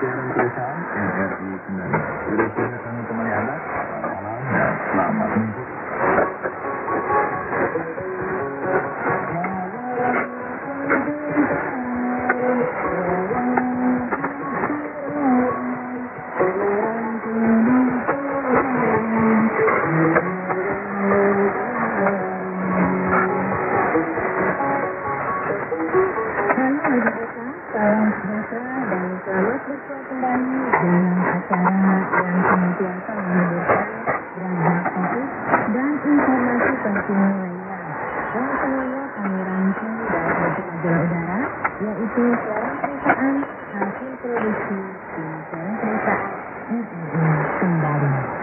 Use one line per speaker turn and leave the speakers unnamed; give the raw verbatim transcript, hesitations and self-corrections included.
siaran perusahaan R R I Kendari. Sudah siap kami temani Anda. Selamat malam dan selamat minggu.
Salam sejahtera dan selamat berjumpa kembali dalam acara yang senantiasa menghadirkan beragam topik dan informasi penting lainnya yang semuanya kami rangkum dalam bentuk majalah udara, yaitu siaran perusahaan hasil produksi di siaran perusahaan R R I Kendari.